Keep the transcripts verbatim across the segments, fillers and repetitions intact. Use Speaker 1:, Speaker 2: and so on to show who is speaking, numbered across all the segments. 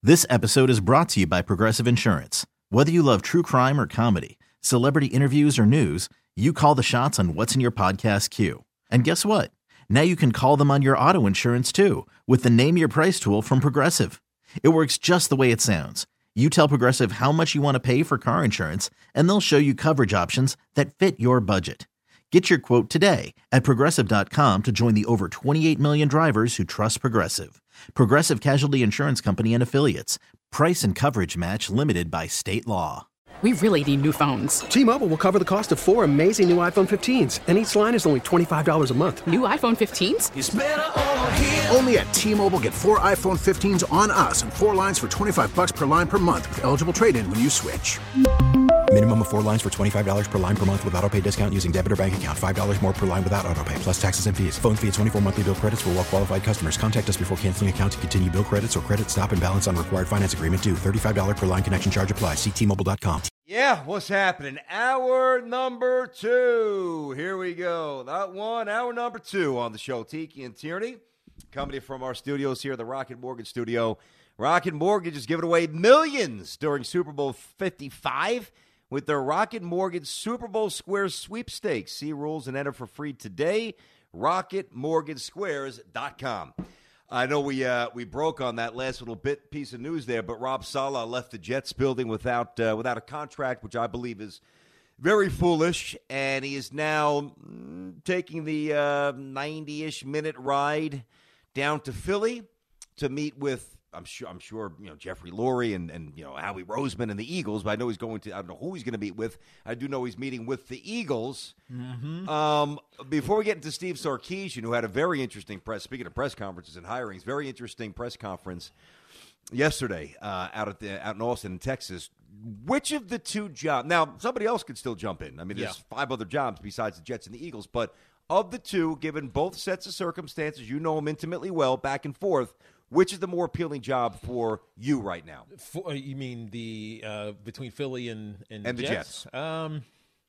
Speaker 1: This episode is brought to you by Progressive Insurance. Whether you love true crime or comedy, celebrity interviews or news, you call the shots on what's in your podcast queue. And guess what? Now you can call them on your auto insurance too with the Name Your Price tool from Progressive. It works just the way it sounds. You tell Progressive how much you want to pay for car insurance, and they'll show you coverage options that fit your budget. Get your quote today at Progressive dot com to join the over twenty-eight million drivers who trust Progressive. Progressive Casualty Insurance Company and Affiliates. Price and coverage match limited by state law.
Speaker 2: We really need new phones.
Speaker 3: T-Mobile will cover the cost of four amazing new iPhone fifteens, and each line is only twenty-five dollars a month.
Speaker 2: New iPhone fifteens?
Speaker 4: It's better over here. Only at T-Mobile, get four iPhone fifteens on us and four lines for twenty-five bucks per line per month with eligible trade-in when you switch.
Speaker 5: Minimum of four lines for twenty-five dollars per line per month with autopay discount using debit or bank account. five dollars more per line without autopay, plus taxes and fees. Phone fee at twenty-four monthly bill credits for well-qualified customers. Contact us before canceling account to continue bill credits or credit stop and balance on required finance agreement due. thirty-five dollars per line connection charge applies. See T Mobile dot com.
Speaker 6: Yeah, what's happening? Hour number two. Here we go. Not one, hour number two on the show. Tiki and Tierney coming from our studios here at the Rocket Mortgage Studio. Rocket Mortgage is giving away millions during Super Bowl fifty-five with their Rocket Mortgage Super Bowl Squares sweepstakes. See rules and enter for free today. rocket mortgage squares dot com. I know we uh, we broke on that last little bit piece of news there, but Rob Saleh left the Jets building without uh, without a contract, which I believe is very foolish, and he is now mm, taking the uh, ninety-ish minute ride down to Philly to meet with I'm sure I'm sure you know Jeffrey Lurie and, and you know Howie Roseman and the Eagles, but I know he's going to I don't know who he's going to meet with. I do know he's meeting with the Eagles. Mm-hmm. Um, before we get into Steve Sarkisian, who had a very interesting press speaking of press conferences and hirings, very interesting press conference yesterday uh, out at the out in Austin, in Texas. Which of the two jobs? Now somebody else could still jump in. I mean, there's yeah. five other jobs besides the Jets and the Eagles, but of the two, given both sets of circumstances, you know them intimately well, back and forth. Which is the more appealing job for you right now?
Speaker 7: For, you mean the uh, between Philly and and,
Speaker 6: and the
Speaker 7: Jets?
Speaker 6: Jets?
Speaker 7: Um,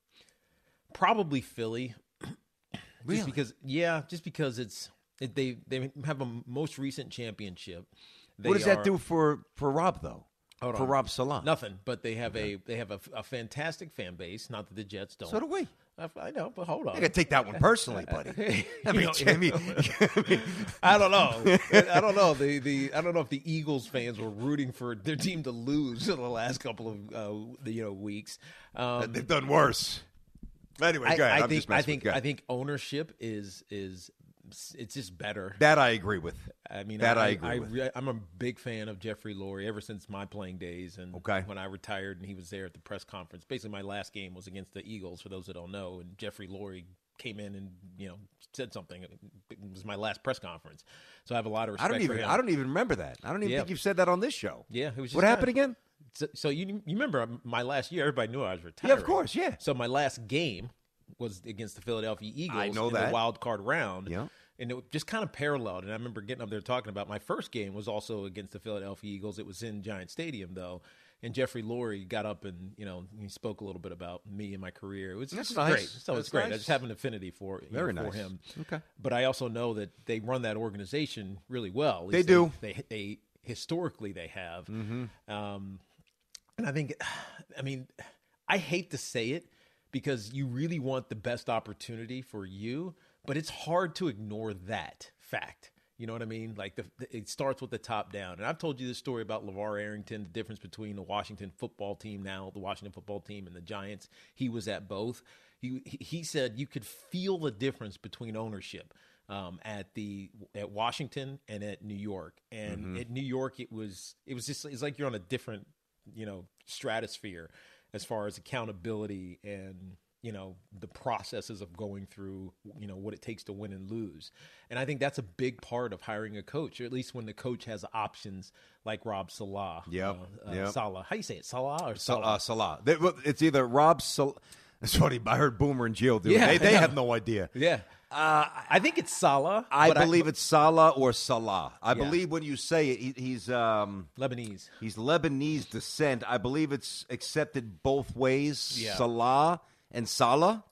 Speaker 7: probably Philly.
Speaker 6: Really?
Speaker 7: Just because, yeah, just because it's it, they they have a most recent championship. They
Speaker 6: what does
Speaker 7: are,
Speaker 6: that do for, for Rob though?
Speaker 7: Hold
Speaker 6: for
Speaker 7: on.
Speaker 6: Rob Saleh?
Speaker 7: Nothing. But they have okay. a they have a, a fantastic fan base. Not that the Jets don't.
Speaker 6: So do we.
Speaker 7: I, I know, but hold on.
Speaker 6: I got to take that one personally, buddy. I mean,
Speaker 7: know,
Speaker 6: I, mean, I, mean,
Speaker 7: I don't know. I don't know. The the I don't know if the Eagles fans were rooting for their team to lose in the last couple of uh, you know weeks. Um,
Speaker 6: They've done worse. Anyway, go ahead.
Speaker 7: I, I
Speaker 6: I'm
Speaker 7: think
Speaker 6: just
Speaker 7: I think
Speaker 6: with,
Speaker 7: I think ownership is is it's just better.
Speaker 6: That I agree with.
Speaker 7: I mean,
Speaker 6: that I, I
Speaker 7: agree. I,
Speaker 6: with.
Speaker 7: I'm a big fan of Jeffrey Lurie ever since my playing days, and
Speaker 6: okay.
Speaker 7: when I retired and he was there at the press conference. Basically, my last game was against the Eagles. For those that don't know, and Jeffrey Lurie came in and you know said something. It was my last press conference, so I have a lot of respect
Speaker 6: I don't even.
Speaker 7: for him.
Speaker 6: I don't even remember that. I don't even
Speaker 7: yeah.
Speaker 6: think you've said that on this show.
Speaker 7: Yeah, it was. Just
Speaker 6: what happened
Speaker 7: kinda,
Speaker 6: again?
Speaker 7: So, so you you remember my last year? Everybody knew I was retired.
Speaker 6: Yeah, of course. Yeah.
Speaker 7: So my last game was against the Philadelphia Eagles.
Speaker 6: I know
Speaker 7: in
Speaker 6: that
Speaker 7: the wild card round.
Speaker 6: Yeah.
Speaker 7: And it just kind of paralleled. And I remember getting up there talking about my first game was also against the Philadelphia Eagles. It was in Giant Stadium, though. And Jeffrey Lurie got up and, you know, he spoke a little bit about me and my career. It was
Speaker 6: That's
Speaker 7: just
Speaker 6: nice.
Speaker 7: great. So
Speaker 6: That's
Speaker 7: it's great.
Speaker 6: nice.
Speaker 7: I just have an affinity for,
Speaker 6: Very
Speaker 7: know,
Speaker 6: nice.
Speaker 7: for him.
Speaker 6: Okay.
Speaker 7: But I also know that they run that organization really well. At
Speaker 6: they
Speaker 7: least
Speaker 6: do.
Speaker 7: They, they, they historically they have.
Speaker 6: Mm-hmm.
Speaker 7: Um, and I think, I mean, I hate to say it because you really want the best opportunity for you, but it's hard to ignore that fact. You know what I mean? Like the, the, it starts with the top down. And I've told you this story about LeVar Arrington, the difference between the Washington football team now, the Washington football team and the Giants. He was at both. He he said you could feel the difference between ownership um, at the at Washington and at New York. And mm-hmm. at New York, it was it was just it's like you're on a different you know stratosphere as far as accountability and you know, the processes of going through, you know, what it takes to win and lose. And I think that's a big part of hiring a coach, or at least when the coach has options like Rob Saleh.
Speaker 6: Yep.
Speaker 7: Uh, uh,
Speaker 6: yep.
Speaker 7: Saleh. How do you say it? Salah or
Speaker 6: Sa-
Speaker 7: Saleh?
Speaker 6: uh, Salah. They, well, it's either Rob Saleh. It's funny. I heard Boomer and Jill do it.
Speaker 7: Yeah,
Speaker 6: They, they
Speaker 7: yeah.
Speaker 6: have no idea.
Speaker 7: Yeah. Uh, I think it's Salah.
Speaker 6: I
Speaker 7: but
Speaker 6: believe
Speaker 7: I,
Speaker 6: it's Salah or Salah. I
Speaker 7: Yeah.
Speaker 6: believe when you say it, he, he's um,
Speaker 7: Lebanese.
Speaker 6: he's Lebanese descent. I believe it's accepted both ways.
Speaker 7: Yeah.
Speaker 6: Salah and Salah.
Speaker 7: Yeah.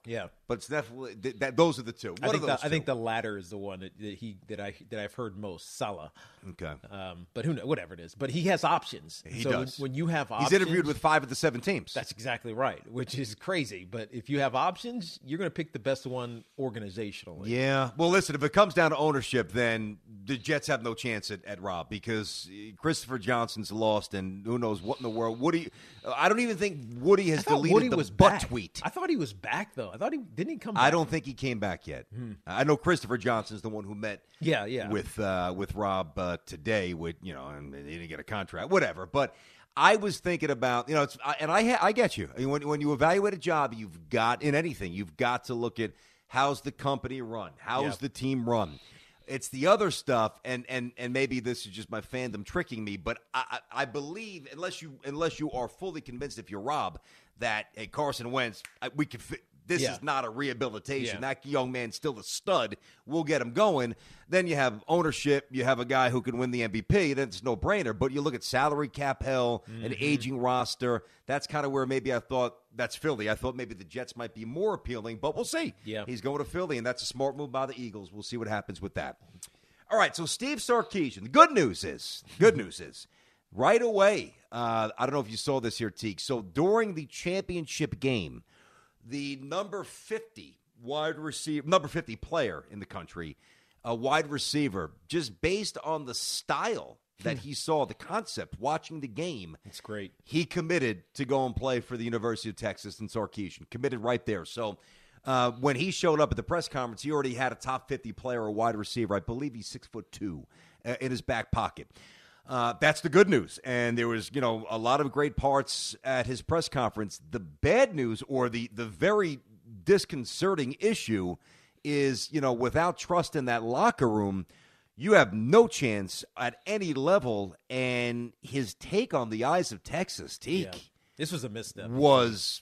Speaker 6: but it's definitely th- that. Those are the two. What
Speaker 7: I think
Speaker 6: are those
Speaker 7: the, I
Speaker 6: two?
Speaker 7: think the latter is the one that, that he that I that I've heard most. Salah.
Speaker 6: Okay.
Speaker 7: Um, but who knows? Whatever it is. But he has options.
Speaker 6: He
Speaker 7: so
Speaker 6: does.
Speaker 7: When, when you have options,
Speaker 6: he's interviewed with five of the seven teams.
Speaker 7: That's exactly right, which is crazy. But if you have options, you're going to pick the best one organizationally.
Speaker 6: Yeah. Well, listen, if it comes down to ownership, then the Jets have no chance at, at Rob because Christopher Johnson's lost, and who knows what in the world. Woody, I don't even think Woody has
Speaker 7: I thought
Speaker 6: deleted
Speaker 7: Woody
Speaker 6: the
Speaker 7: was
Speaker 6: butt
Speaker 7: back.
Speaker 6: tweet.
Speaker 7: I thought he was back though. I thought he didn't he come back?
Speaker 6: I don't think he came back yet.
Speaker 7: Hmm.
Speaker 6: I know Christopher Johnson's the one who met
Speaker 7: Yeah, yeah.
Speaker 6: with uh, with Rob uh, today. With you know, and he didn't get a contract, whatever. But I was thinking about you know, it's, I, and I ha- I get you. I mean, when when you evaluate a job, you've got in anything, you've got to look at how's the company run, how's
Speaker 7: Yep.
Speaker 6: the team run. It's the other stuff, and, and, and maybe this is just my fandom tricking me, but I, I, I believe unless you unless you are fully convinced, if you're Rob, that hey Carson Wentz, I, we can fit. This
Speaker 7: Yeah.
Speaker 6: is not a rehabilitation.
Speaker 7: Yeah.
Speaker 6: That young man's still a stud. We'll get him going. Then you have ownership. You have a guy who can win the M V P. Then it's no brainer. But you look at salary cap hell,
Speaker 7: Mm-hmm.
Speaker 6: an aging roster. That's kind of where maybe I thought that's Philly. I thought maybe the Jets might be more appealing, but we'll see.
Speaker 7: Yeah.
Speaker 6: He's going to Philly, and that's a smart move by the Eagles. We'll see what happens with that. All right, so Steve Sarkisian. The good news is, good news is, right away, uh, I don't know if you saw this here, Teague. So during the championship game, the number fifty wide receiver, number fifty player in the country, a wide receiver, just based on the style that he saw, the concept, watching the game.
Speaker 7: It's great.
Speaker 6: He committed to go and play for the University of Texas in Sarkisian. Committed right there. So uh, when he showed up at the press conference, he already had a top fifty player, a wide receiver. I believe he's six foot two uh, in his back pocket. Uh, that's the good news. And there was, you know, a lot of great parts at his press conference. The bad news, or the, the very disconcerting issue, is, you know, without trust in that locker room, you have no chance at any level. And his take on the Eyes of Texas, Teak,
Speaker 7: Yeah. This was a misstep.
Speaker 6: was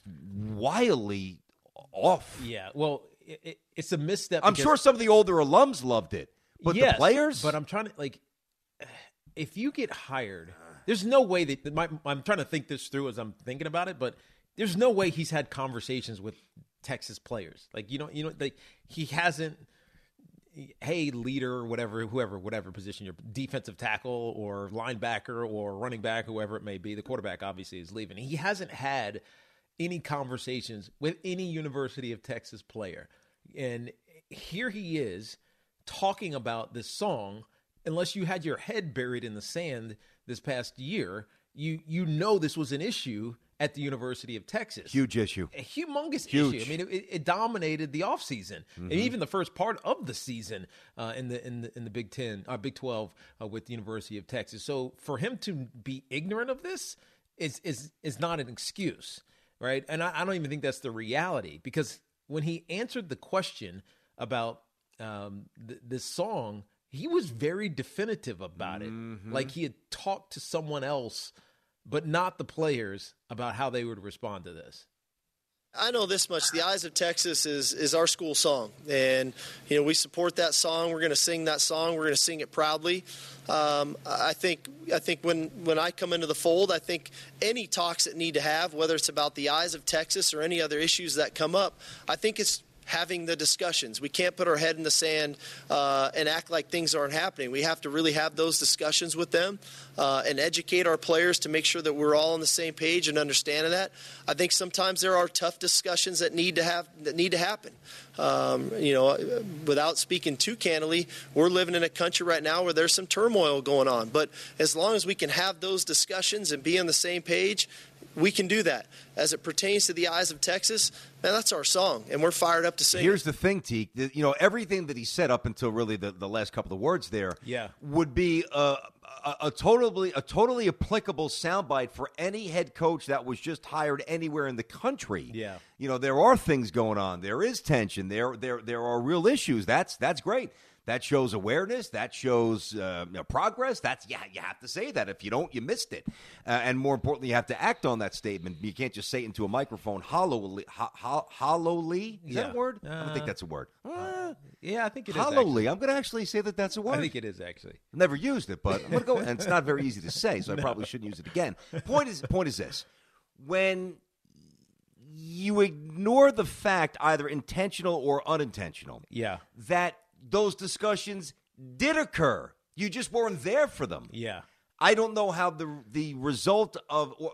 Speaker 6: wildly off.
Speaker 7: Yeah. Well, it, it, it's a misstep.
Speaker 6: I'm
Speaker 7: because-
Speaker 6: sure some of the older alums loved it. But
Speaker 7: Yes,
Speaker 6: the players?
Speaker 7: But I'm trying to, like, if you get hired, there's no way that my, I'm trying to think this through as I'm thinking about it, but there's no way he's had conversations with Texas players. Like, you know, you know, like he hasn't, hey, leader or whatever, whoever, whatever position you're, defensive tackle or linebacker or running back, whoever it may be. The quarterback obviously is leaving. He hasn't had any conversations with any University of Texas player. And here he is talking about this song. Unless you had your head buried in the sand this past year, you you know this was an issue at the University of Texas.
Speaker 6: Huge issue.
Speaker 7: A humongous
Speaker 6: Huge.
Speaker 7: issue. I mean, it, it dominated the offseason
Speaker 6: Mm-hmm.
Speaker 7: and even the first part of the season uh, in the in the in the Big Ten, uh, Big Twelve uh, with the University of Texas. So for him to be ignorant of this is is is not an excuse, right? And I, I don't even think that's the reality, because when he answered the question about um, th- this song, he was very definitive about it.
Speaker 6: Mm-hmm.
Speaker 7: Like he had talked to someone else, but not the players, about how they would respond to this.
Speaker 8: I know this much. The Eyes of Texas is, is our school song. And, you know, we support that song. We're going to sing that song. We're going to sing it proudly. Um, I think I think when, when I come into the fold, I think any talks that need to have, whether it's about the Eyes of Texas or any other issues that come up, I think it's having the discussions. We can't put our head in the sand uh, and act like things aren't happening. We have to really have those discussions with them uh, and educate our players to make sure that we're all on the same page and understanding that. I think sometimes there are tough discussions that need to have that need to happen. Um, you know, without speaking too candidly, we're living in a country right now where there's some turmoil going on. But as long as we can have those discussions and be on the same page, we can do that. As it pertains to the Eyes of Texas, man, that's our song, and we're fired up to sing.
Speaker 6: Here's
Speaker 8: it.
Speaker 6: the thing, Teak. You know, everything that he said up until really the, the last couple of words there
Speaker 7: Yeah.
Speaker 6: would be a, a, a totally a totally applicable soundbite for any head coach that was just hired anywhere in the country.
Speaker 7: Yeah.
Speaker 6: You know, there are things going on. There is tension. There there there are real issues. That's that's great. That shows awareness. That shows uh, you know, progress. That's yeah, you have to say that. If you don't, you missed it. Uh, and more importantly, you have to act on that statement. You can't just say it into a microphone hollowly. Ho- ho- hollowly? Is that
Speaker 7: Yeah.
Speaker 6: a word? I don't
Speaker 7: Uh,
Speaker 6: think that's a word. Uh,
Speaker 7: Yeah, I think it is.
Speaker 6: hollowly. I'm going to actually say that that's a word.
Speaker 7: actually. I think it is actually.
Speaker 6: Never used it, but I'm going to go. And it's not very easy to say, so I probably shouldn't use it again. Point is, point is this: when you ignore the fact, either intentional or unintentional,
Speaker 7: Yeah.
Speaker 6: that those discussions did occur. You just weren't there for them.
Speaker 7: Yeah.
Speaker 6: I don't know how the the result of or,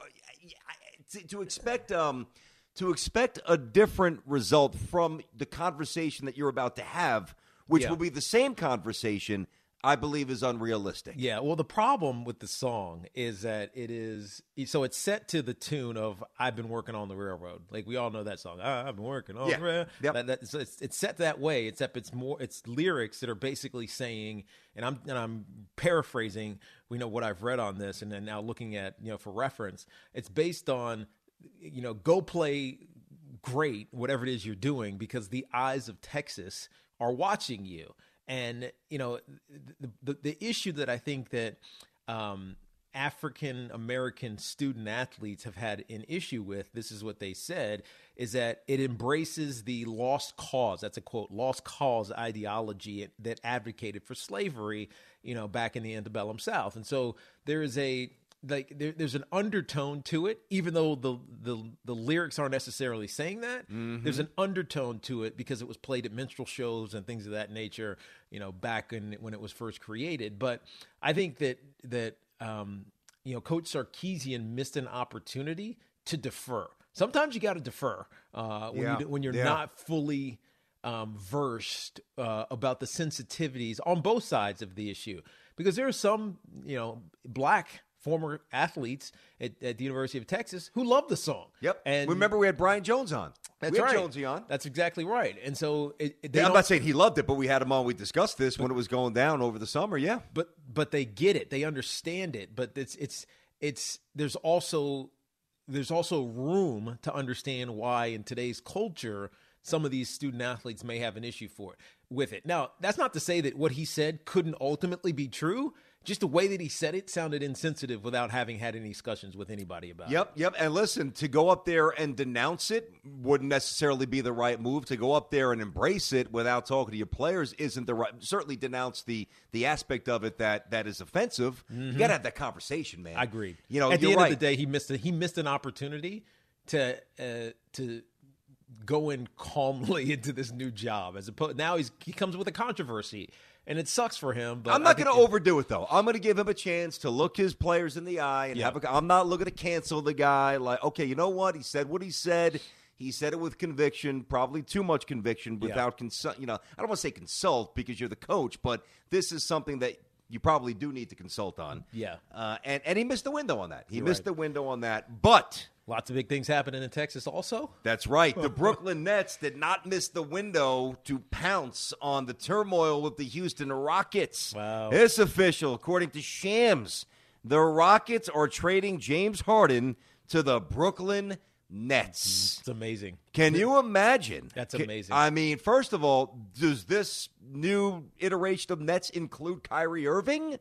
Speaker 6: to, to expect um to expect a different result from the conversation that you're about to have, which
Speaker 7: Yeah.
Speaker 6: will be the same conversation, I believe is unrealistic.
Speaker 7: Yeah, well, the problem with the song is that it is so it's set to the tune of "I've been working on the railroad." Like we all know that song. I've been working on
Speaker 6: Yeah.
Speaker 7: the railroad.
Speaker 6: Yep.
Speaker 7: That, that, so it's, it's set that way. Except it's more it's lyrics that are basically saying, and I'm and I'm paraphrasing. We know what I've read on this, and then now looking at you know for reference, it's based on you know go play great whatever it is you're doing because the eyes of Texas are watching you. And, you know, the, the, the issue that I think that um, African-American student athletes have had an issue with, this is what they said, is that it embraces the lost cause. That's a quote, lost cause ideology that advocated for slavery, you know, back in the antebellum South. And so there is a like there, there's an undertone to it, even though the the, the lyrics aren't necessarily saying that. Mm-hmm. There's an undertone to it because it was played at minstrel shows and things of that nature, you know, back in, when it was first created. But I think that that um, you know, Coach Sarkisian missed an opportunity to defer. Sometimes you got to defer uh, when
Speaker 6: Yeah.
Speaker 7: you when you're
Speaker 6: Yeah.
Speaker 7: not fully um, versed uh, about the sensitivities on both sides of the issue, because there are some you know black former athletes at, at the University of Texas who love the song.
Speaker 6: Yep.
Speaker 7: And
Speaker 6: remember, we had Brian Jones on.
Speaker 7: that's
Speaker 6: we had
Speaker 7: right.
Speaker 6: Jonesy on.
Speaker 7: That's exactly right. And so it, it, they
Speaker 6: Yeah, I'm
Speaker 7: don't-
Speaker 6: not saying he loved it, but we had him on. We discussed this when it was going down over the summer. Yeah.
Speaker 7: but but they get it. They understand it. But it's it's it's there's also there's also room to understand why in today's culture some of these student athletes may have an issue for it with it. Now, that's not to say that what he said couldn't ultimately be true. Just the way that he said it sounded insensitive without having had any discussions with anybody about it.
Speaker 6: Yep, yep. And listen, to go up there and denounce it wouldn't necessarily be the right move. To go up there and embrace it without talking to your players isn't the right. Certainly denounce the the aspect of it that that is offensive. You got to have that conversation, man.
Speaker 7: I agree.
Speaker 6: You know,
Speaker 7: at the
Speaker 6: you're
Speaker 7: end
Speaker 6: right.
Speaker 7: of the day, he missed a, he missed an opportunity to uh, to go in calmly into this new job. As opposed, now he's he comes with a controversy, and it sucks for him. But
Speaker 6: I'm
Speaker 7: I
Speaker 6: not
Speaker 7: think
Speaker 6: going to
Speaker 7: it-
Speaker 6: overdo it, though. I'm going to give him a chance to look his players in the eye and
Speaker 7: Yeah.
Speaker 6: have a. I'm not looking to cancel the guy. Like, okay, you know what? He said what he said. He said it with conviction, probably too much conviction, without consult. You know, I don't want to say consult because you're the coach, but this is something that you probably do need to consult on.
Speaker 7: Yeah.
Speaker 6: Uh, and and he missed the window on that. He
Speaker 7: You're
Speaker 6: missed
Speaker 7: right.
Speaker 6: the window on that, but.
Speaker 7: Lots of big things happening in Texas also.
Speaker 6: That's right. The Brooklyn Nets did not miss the window to pounce on the turmoil with the Houston Rockets.
Speaker 7: Wow.
Speaker 6: It's official. According to Shams, the Rockets are trading James Harden to the Brooklyn Nets.
Speaker 7: It's amazing.
Speaker 6: Can you imagine?
Speaker 7: That's
Speaker 6: Ca-
Speaker 7: amazing.
Speaker 6: I mean, first of all, does this new iteration of Nets include Kyrie Irving?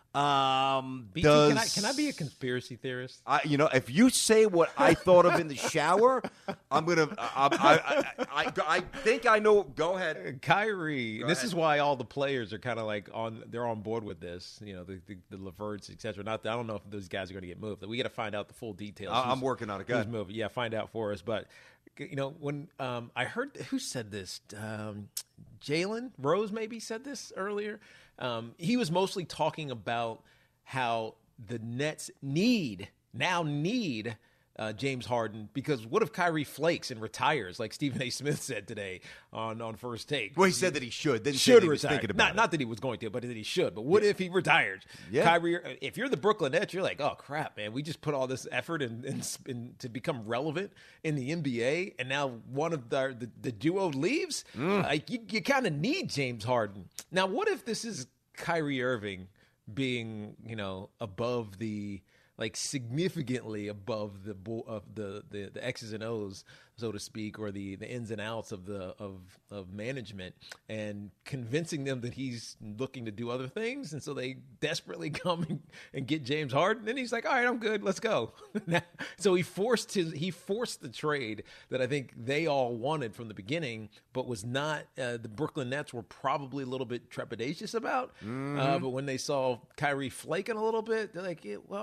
Speaker 6: Um,
Speaker 7: B T,
Speaker 6: does,
Speaker 7: can I can I be a conspiracy theorist?
Speaker 6: I, you know, if you say what I thought of in the shower, I'm gonna. I, I, I, I, I think I know. Go ahead.
Speaker 7: Kyrie.
Speaker 6: Go
Speaker 7: this
Speaker 6: ahead.
Speaker 7: is why all the players are kind of like on. They're on board with this. You know, the the, the Leverts, et cetera. Not. I don't know if those guys are going to get moved. We got to find out the full details.
Speaker 6: I- I'm
Speaker 7: Who's-
Speaker 6: working on it. Go
Speaker 7: Who's
Speaker 6: ahead.
Speaker 7: moving? Yeah, find out for us. But you know, when um, I heard who said this, um, Jalen Rose maybe said this earlier. Um, he was mostly talking about how the Nets need now need uh, James Harden, because what if Kyrie flakes and retires like Stephen A. Smith said today on, on First Take?
Speaker 6: Well, he said that he should. Didn't say
Speaker 7: should
Speaker 6: that he was
Speaker 7: retire.
Speaker 6: thinking about
Speaker 7: not,
Speaker 6: it.
Speaker 7: not that he was going to, but that he should. But what if he retires?
Speaker 6: Yeah.
Speaker 7: Kyrie, if you're the Brooklyn Nets, you're like, oh crap, man, we just put all this effort in, in, in to become relevant in the N B A, and now one of the the, the duo leaves.
Speaker 6: Mm.
Speaker 7: Like you, you kind of need James Harden. Now, what if this is Kyrie Irving being, you know, above the, like significantly above the bo- of the, the the X's and O's, so to speak, or the, the ins and outs of the of of management, and convincing them that he's looking to do other things, and so they desperately come and, and get James Harden, and he's like, all right, I'm good, let's go. So he forced his he forced the trade that I think they all wanted from the beginning, but was not uh, the Brooklyn Nets were probably a little bit trepidatious about. Uh, but when they saw Kyrie flaking a little bit, they're like, yeah, well, maybe we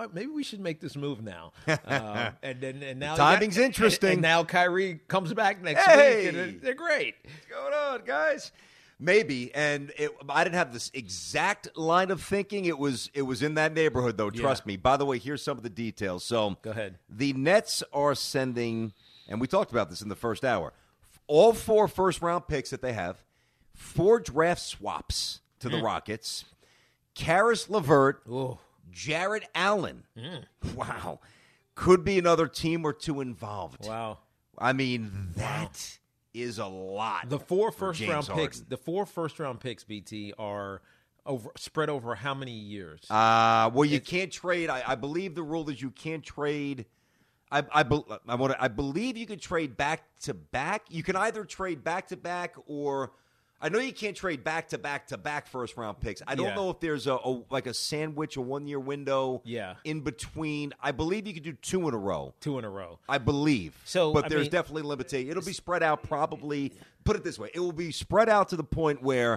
Speaker 7: should make this move now. Uh, and then and now
Speaker 6: timing's
Speaker 7: got,
Speaker 6: interesting.
Speaker 7: And, and now Kyrie comes back next
Speaker 6: hey!
Speaker 7: week, and they're great.
Speaker 6: What's going on, guys? Maybe, and it, I didn't have this exact line of thinking. It was it was in that neighborhood, though. Trust
Speaker 7: yeah.
Speaker 6: me. By the way, here's some of the details. So,
Speaker 7: go ahead.
Speaker 6: The Nets are sending, and we talked about this in the first hour, all four first-round picks that they have, four draft swaps to the mm. Rockets, Karis LeVert,
Speaker 7: Ooh.
Speaker 6: Jarrett Allen.
Speaker 7: Mm.
Speaker 6: Wow. Could be another team or two involved.
Speaker 7: Wow.
Speaker 6: I mean, that is a lot.
Speaker 7: The four first
Speaker 6: James
Speaker 7: round
Speaker 6: Harden.
Speaker 7: picks, the four first round picks, B T, are over spread over how many years?
Speaker 6: Uh, well, you
Speaker 7: It's-
Speaker 6: can't trade. I, I believe the rule is you can't trade. I I, be, I, want I believe you can trade back to back. You can either trade back to back or I know you can't trade back to back to back first round picks. I don't
Speaker 7: Yeah.
Speaker 6: know if there's a, a like a sandwich, a one year window.
Speaker 7: Yeah.
Speaker 6: In between, I believe you could do two in a row.
Speaker 7: Two in a row.
Speaker 6: I believe.
Speaker 7: So,
Speaker 6: but
Speaker 7: I
Speaker 6: there's
Speaker 7: mean-
Speaker 6: definitely limitation. It'll be spread out. Probably put it this way: it will be spread out to the point where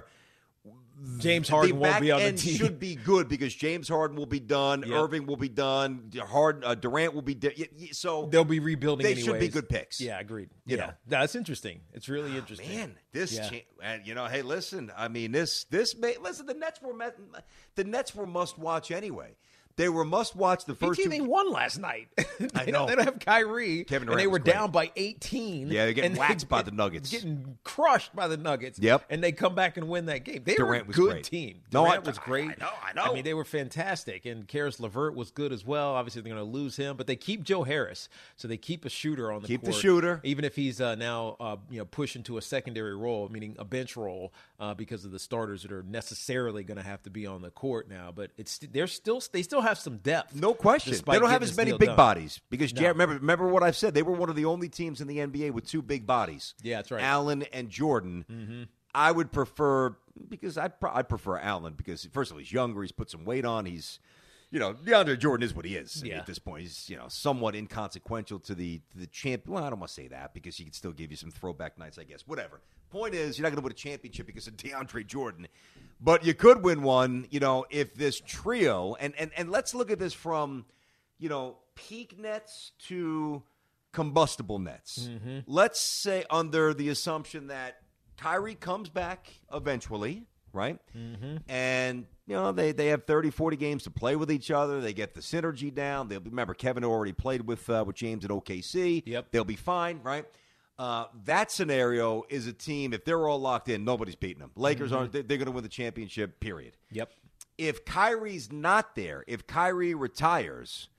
Speaker 7: James
Speaker 6: the
Speaker 7: Harden won't
Speaker 6: back
Speaker 7: be on the
Speaker 6: end
Speaker 7: team.
Speaker 6: should be good because James Harden will be done,
Speaker 7: Yep.
Speaker 6: Irving will be done, Harden, uh, Durant will be done. So
Speaker 7: They'll be rebuilding.
Speaker 6: they
Speaker 7: anyways.
Speaker 6: should be good picks.
Speaker 7: Yeah, agreed.
Speaker 6: You
Speaker 7: yeah,
Speaker 6: know.
Speaker 7: that's interesting. It's really interesting.
Speaker 6: Man, this
Speaker 7: Yeah.
Speaker 6: cha- and you know, hey, listen. I mean, this this may listen. The Nets were met, the Nets were must watch anyway. They were must watch the first
Speaker 7: B T,
Speaker 6: two.
Speaker 7: they won last night. they
Speaker 6: I know.
Speaker 7: Don't, they don't have Kyrie.
Speaker 6: Kevin
Speaker 7: and
Speaker 6: Durant
Speaker 7: they
Speaker 6: was
Speaker 7: were
Speaker 6: great.
Speaker 7: down by eighteen.
Speaker 6: Yeah, they're getting
Speaker 7: and
Speaker 6: waxed
Speaker 7: they-
Speaker 6: by the Nuggets.
Speaker 7: Getting crushed by the Nuggets.
Speaker 6: Yep.
Speaker 7: And they come back and win that game. They
Speaker 6: Durant
Speaker 7: were a
Speaker 6: was
Speaker 7: good
Speaker 6: great.
Speaker 7: team.
Speaker 6: No,
Speaker 7: Durant
Speaker 6: I-
Speaker 7: was great.
Speaker 6: I know, I know.
Speaker 7: I mean, they were fantastic. And Karis LeVert was good as well. Obviously, they're going to lose him, but they keep Joe Harris, so they keep a shooter on the
Speaker 6: Keep the
Speaker 7: court.
Speaker 6: shooter.
Speaker 7: even if he's uh, now uh, you know pushed into a secondary role, meaning a bench role, uh, because of the starters that are necessarily going to have to be on the court now. But it's they're still they still have some depth.
Speaker 6: No question.
Speaker 7: despite
Speaker 6: They don't have
Speaker 7: getting
Speaker 6: as
Speaker 7: this
Speaker 6: many
Speaker 7: deal
Speaker 6: big
Speaker 7: done.
Speaker 6: bodies because
Speaker 7: No.
Speaker 6: Jar- remember remember what I've said. They were one of the only teams in the N B A with two big bodies.
Speaker 7: Yeah, that's right.
Speaker 6: Allen and Jordan. Mm-hmm. I would prefer because I I prefer Allen because first of all he's younger. He's put some weight on. He's you know DeAndre Jordan is what he is. I mean,
Speaker 7: Yeah.
Speaker 6: at this point, he's you know somewhat inconsequential to the to the champ. Well, I don't want to say that because he can still give you some throwback nights, I guess. Whatever. Point is, you're not going to win a championship because of DeAndre Jordan, but you could win one. You know, if this trio and and and let's look at this from you know peak Nets to combustible Nets.
Speaker 7: Mm-hmm.
Speaker 6: Let's say under the assumption that Kyrie comes back eventually, right?
Speaker 7: Mm-hmm.
Speaker 6: And, you know, they, they have thirty, forty games to play with each other. They get the synergy down. They'll remember, Kevin already played with uh, with James at O K C.
Speaker 7: Yep.
Speaker 6: They'll be fine, right? Uh, that scenario is a team, if they're all locked in, nobody's beating them. Lakers
Speaker 7: Mm-hmm.
Speaker 6: aren't, they're going to win the championship, period.
Speaker 7: Yep.
Speaker 6: If Kyrie's not there, if Kyrie retires,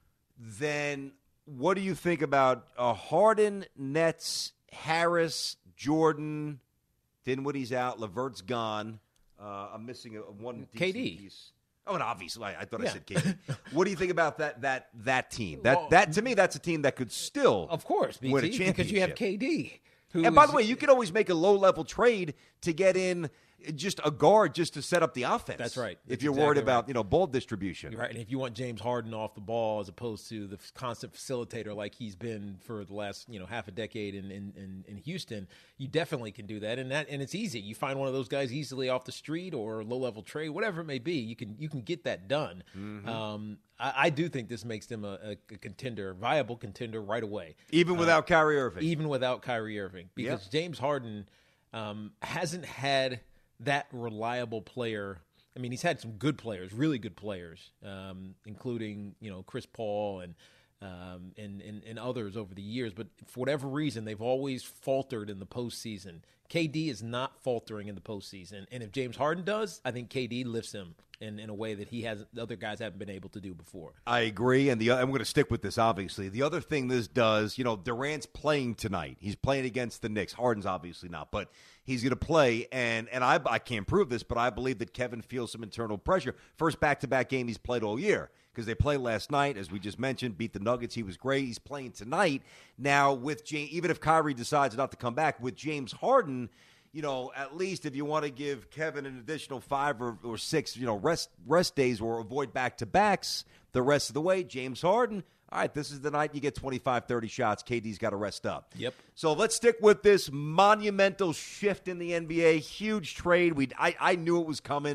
Speaker 6: then what do you think about a Harden, Nets, Harris, Jordan, Dinwiddie's out, LeVert's gone. Uh, I'm missing a, a one
Speaker 7: K D.
Speaker 6: decent piece. Oh, and obviously, I, I thought I
Speaker 7: Yeah.
Speaker 6: said K D. What do you think about that that that team? That
Speaker 7: Well,
Speaker 6: that to me, that's a team that could still
Speaker 7: Of course, B T,
Speaker 6: win a
Speaker 7: because you have
Speaker 6: championship.
Speaker 7: K D. Who
Speaker 6: And by
Speaker 7: is-
Speaker 6: the way, you could always make a low level trade to get in just a guard just to set up the offense.
Speaker 7: That's right.
Speaker 6: If
Speaker 7: That's
Speaker 6: you're worried
Speaker 7: exactly
Speaker 6: about
Speaker 7: right.
Speaker 6: you know ball distribution.
Speaker 7: You're right, and if you want James Harden off the ball as opposed to the constant facilitator like he's been for the last you know half a decade in, in, in, in Houston, you definitely can do that, and that and it's easy. You find one of those guys easily off the street or low level trade, whatever it may be. You can you can get that done.
Speaker 6: Mm-hmm.
Speaker 7: Um, I, I do think this makes them a, a, a contender, viable contender right away,
Speaker 6: Even without Kyrie Irving.
Speaker 7: even without Kyrie Irving, because
Speaker 6: Yep.
Speaker 7: James Harden um, hasn't had that reliable player. I mean, he's had some good players, really good players, um, including you know Chris Paul and, um, and and and others over the years. But for whatever reason, they've always faltered in the postseason. K D is not faltering in the postseason, and if James Harden does, I think K D lifts him in, in a way that he has the other guys haven't been able to do before.
Speaker 6: I agree, and the I'm going to stick with this. Obviously, the other thing this does, you know, Durant's playing tonight. He's playing against the Knicks. Harden's obviously not, but he's going to play. And and I I can't prove this, but I believe that Kevin feels some internal pressure. First back to back game he's played all year because they played last night, as we just mentioned, beat the Nuggets. He was great. He's playing tonight now with James. Even if Kyrie decides not to come back with James Harden. You know, at least if you want to give Kevin an additional five or, or six, you know, rest rest days or avoid back-to-backs the rest of the way, James Harden, all right, this is the night you get twenty-five, thirty shots. K D's got to rest up.
Speaker 7: Yep.
Speaker 6: So let's stick with this monumental shift in the N B A. Huge trade. We I, I knew it was coming.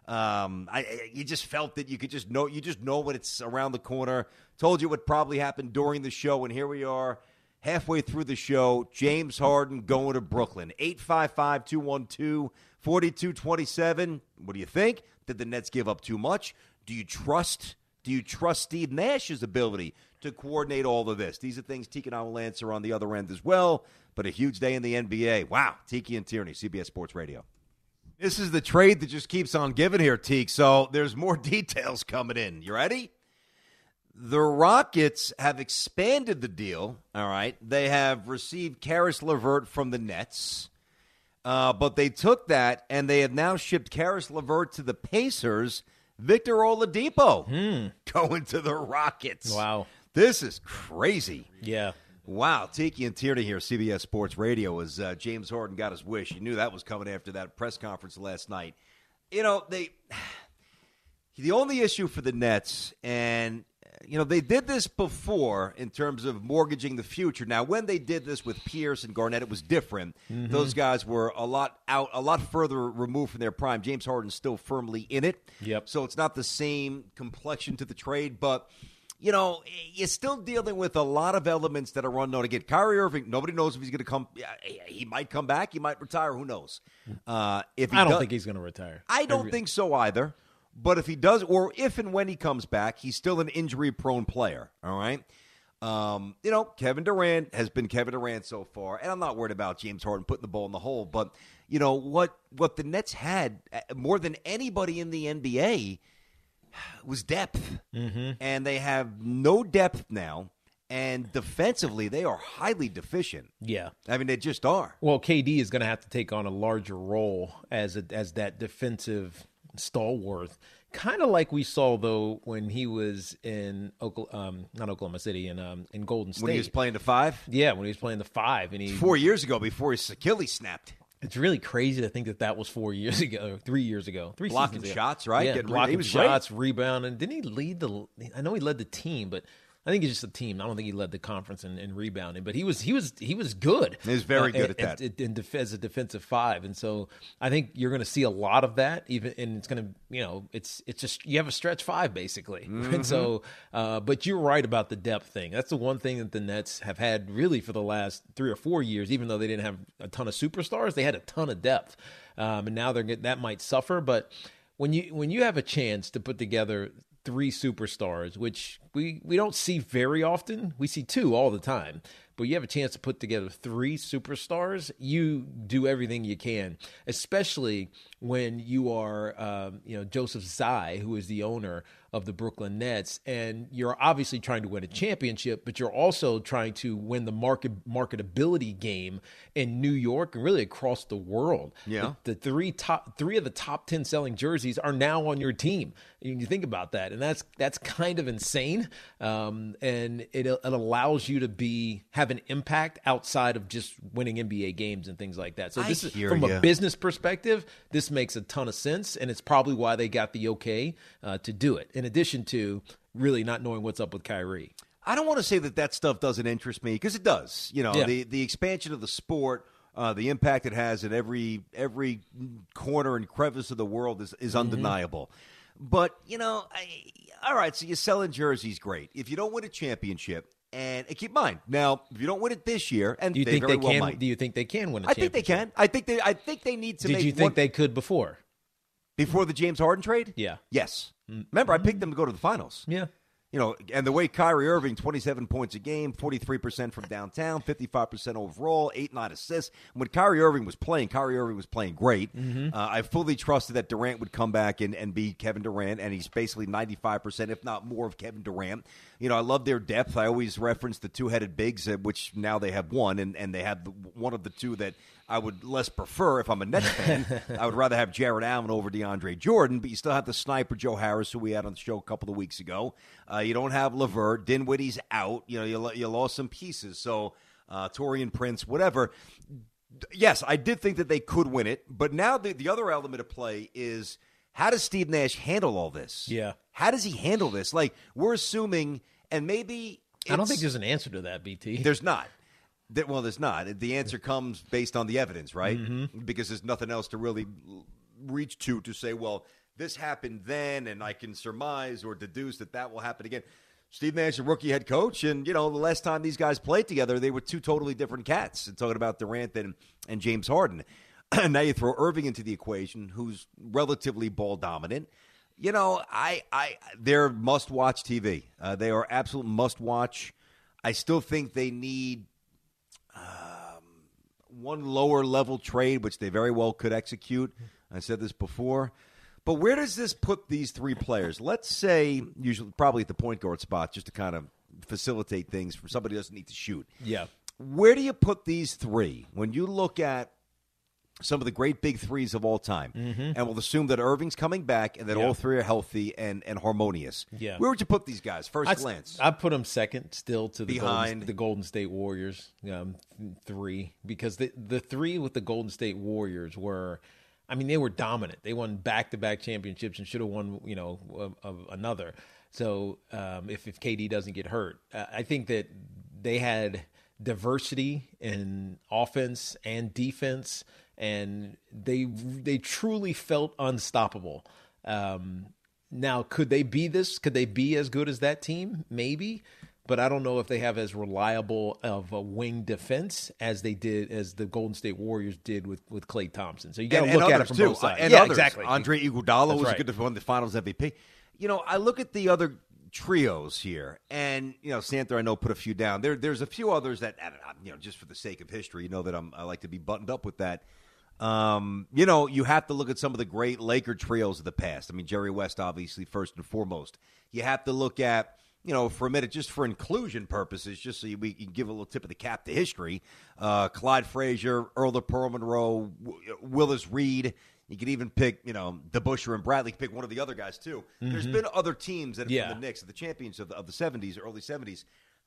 Speaker 6: Um, I, I you just felt that you could just know you just know what it's around the corner. Told you what probably happened during the show, and here we are halfway through the show. James Harden going to Brooklyn. eight five five, two one two, four two two seven. What do you think? Did the Nets give up too much? Do you trust Do you trust Steve Nash's ability to coordinate all of this? These are things Tiki and I will answer on the other end as well. But a huge day in the N B A. Wow. Tiki and Tierney, C B S Sports Radio. This is the trade that just keeps on giving here, Tiki. So there's more details coming in. You ready? The Rockets have expanded the deal. All right. They have received Karis LeVert from the Nets. Uh, but they took that, and they have now shipped Karis LeVert to the Pacers. Victor Oladipo
Speaker 7: hmm.
Speaker 6: going to the Rockets.
Speaker 7: Wow.
Speaker 6: This is crazy.
Speaker 7: Yeah.
Speaker 6: Wow. Tiki and Tierney here, C B S Sports Radio, as uh, James Harden got his wish. You knew that was coming after that press conference last night. You know, they the only issue for the Nets, and, you know, they did this before in terms of mortgaging the future. Now, when they did this with Pierce and Garnett, it was different. Mm-hmm. Those guys were a lot out, a lot further removed from their prime. James Harden's still firmly in it.
Speaker 7: Yep.
Speaker 6: So it's not the same complexion to the trade, but, you know, you're still dealing with a lot of elements that are unknown. Again, Kyrie Irving, nobody knows if he's going to come. He might come back. He might retire. Who knows? Uh, if he
Speaker 7: I don't
Speaker 6: does,
Speaker 7: think he's going to retire.
Speaker 6: I don't I think so either. But if he does, or if and when he comes back, he's still an injury-prone player, all right? Um, you know, Kevin Durant has been Kevin Durant so far, and I'm not worried about James Harden putting the ball in the hole. But, you know, what, what the Nets had more than anybody in the N B A was depth.
Speaker 7: Mm-hmm.
Speaker 6: And they have no depth now, and defensively they are highly deficient.
Speaker 7: Yeah.
Speaker 6: I mean, they just are.
Speaker 7: Well, K D is going to have to take on a larger role as a, as that defensive stalwart, kind of like we saw though when he was in Oklahoma, um, not Oklahoma City, in um, in Golden State
Speaker 6: When he was playing the five?
Speaker 7: Yeah, when he was playing the five, and he
Speaker 6: four years ago before his Achilles snapped.
Speaker 7: It's really crazy to think that that was four years ago, three years ago, three
Speaker 6: blocking
Speaker 7: seasons ago.
Speaker 6: shots, right?
Speaker 7: Yeah,
Speaker 6: Getting
Speaker 7: blocking
Speaker 6: he was
Speaker 7: shots,
Speaker 6: great.
Speaker 7: rebounding. Didn't he lead the? I know he led the team, but I think it's just a team. I don't think he led the conference in, in rebounding, but he was he was he was good.
Speaker 6: He was very
Speaker 7: uh,
Speaker 6: good at,
Speaker 7: at
Speaker 6: that
Speaker 7: in, in def- as a defensive five, and so I think you're going to see a lot of that. Even and it's going to you know it's it's just you have a stretch five basically,
Speaker 6: mm-hmm.
Speaker 7: and so uh, but you're right about the depth thing. That's the one thing that the Nets have had really for the last three or four years. Even though they didn't have a ton of superstars, they had a ton of depth, um, and now they're get, that might suffer. But when you when you have a chance to put together three superstars, which we, we don't see very often. We see two all the time. But you have a chance to put together three superstars, you do everything you can, especially when you are, um, you know, Joseph Tsai, who is the owner of the Brooklyn Nets, and you're obviously trying to win a championship, but you're also trying to win the market marketability game in New York and really across the world.
Speaker 6: Yeah,
Speaker 7: the, the three top three of the top ten selling jerseys are now on your team. You think about that, and that's that's kind of insane. Um, and it, it allows you to be have an impact outside of just winning N B A games and things like that. So this
Speaker 6: I
Speaker 7: is
Speaker 6: hear
Speaker 7: from
Speaker 6: ya.
Speaker 7: a business perspective, this makes a ton of sense, and it's probably why they got the okay uh, to do it. In addition to really not knowing what's up with Kyrie.
Speaker 6: I don't want to say that that stuff doesn't interest me, because it does. You know,
Speaker 7: Yeah.
Speaker 6: the the expansion of the sport, uh, the impact it has at every every corner and crevice of the world is, is undeniable. Mm-hmm. But, you know, I, all right, so you're selling jerseys, great. If you don't win a championship, and keep in mind, now, if you don't win it this year, and
Speaker 7: Do you
Speaker 6: they
Speaker 7: think
Speaker 6: very
Speaker 7: they
Speaker 6: well
Speaker 7: can?
Speaker 6: might.
Speaker 7: Do you think they can win a
Speaker 6: I think
Speaker 7: championship?
Speaker 6: they can. I think they I think they need to
Speaker 7: Did
Speaker 6: make
Speaker 7: you think
Speaker 6: one,
Speaker 7: they could before?
Speaker 6: before the James Harden trade?
Speaker 7: Yeah.
Speaker 6: Yes. Remember, I picked them to go to the finals.
Speaker 7: Yeah.
Speaker 6: You know, and the way Kyrie Irving, twenty-seven points a game, forty-three percent from downtown, fifty-five percent overall, eight, nine assists. When Kyrie Irving was playing, Kyrie Irving was playing great. Mm-hmm. Uh, I fully trusted that Durant would come back and, and be Kevin Durant, and he's basically ninety-five percent, if not more, of Kevin Durant. You know, I love their depth. I always reference the two-headed bigs, uh, which now they have one, and, and they have the, one of the two that I would less prefer if I'm a Nets fan. I would rather have Jared Allen over DeAndre Jordan, but you still have the sniper Joe Harris, who we had on the show a couple of weeks ago. Uh, you don't have LeVert. Dinwiddie's out. You know, you, you lost some pieces. So uh, Taurean Prince, whatever. Yes, I did think that they could win it, but now the, the other element of play is, how does Steve Nash handle all this?
Speaker 7: Yeah.
Speaker 6: How does he handle this? Like, we're assuming, and maybe
Speaker 7: I don't
Speaker 6: it's-
Speaker 7: think there's an answer to that, B T.
Speaker 6: There's not. That, well, there's not. The answer comes based on the evidence, right?
Speaker 7: Mm-hmm.
Speaker 6: Because there's nothing else to really reach to to say, well, this happened then, and I can surmise or deduce that that will happen again. Steve Nash, a rookie head coach, and, you know, the last time these guys played together, they were two totally different cats. And talking about Durant and, and James Harden. Now you throw Irving into the equation, who's relatively ball dominant. You know, I, I, they're must-watch T V. Uh, they are absolute must-watch. I still think they need um, one lower-level trade, which they very well could execute. I said this before. But where does this put these three players? Let's say, usually probably at the point guard spot, just to kind of facilitate things for somebody who doesn't need to shoot.
Speaker 7: Yeah.
Speaker 6: Where do you put these three when you look at some of the great big threes of all time? Mm-hmm. And we'll assume that Irving's coming back and that
Speaker 7: yeah.
Speaker 6: all three are healthy and, and harmonious.
Speaker 7: Yeah.
Speaker 6: Where would you put these guys, first
Speaker 7: I'd,
Speaker 6: glance?
Speaker 7: I put them second still to the
Speaker 6: Behind.
Speaker 7: Golden, the Golden State Warriors, um, three. Because the, the three with the Golden State Warriors were – I mean, they were dominant. They won back-to-back championships and should have won, you know, of, of another. So um, if, if K D doesn't get hurt, uh, I think that they had diversity in offense and defense, and they they truly felt unstoppable. Um, now, could they be this? Could they be as good as that team? Maybe. But I don't know if they have as reliable of a wing defense as they did, as the Golden State Warriors did with, with Klay Thompson. So you got to look at it from
Speaker 6: too.
Speaker 7: both sides.
Speaker 6: And
Speaker 7: yeah,
Speaker 6: others.
Speaker 7: exactly.
Speaker 6: Andre Iguodala
Speaker 7: That's
Speaker 6: was
Speaker 7: right.
Speaker 6: good to win the Finals M V P. You know, I look at the other trios here, and you know, Santa, I know, put a few down. There, there's a few others that, you know, just for the sake of history, you know that I'm, I like to be buttoned up with that. Um, you know, you have to look at some of the great Laker trios of the past. I mean, Jerry West, obviously, first and foremost. You have to look at, you know, for a minute, just for inclusion purposes, just so we can give a little tip of the cap to history, uh, Clyde Frazier, Earl of Pearl Monroe, w- Willis Reed. You could even pick, you know, DeBusschere and Bradley. Pick one of the other guys, too. Mm-hmm. There's been other teams that have
Speaker 7: yeah.
Speaker 6: been the Knicks, the champions of the, of the seventies, early seventies.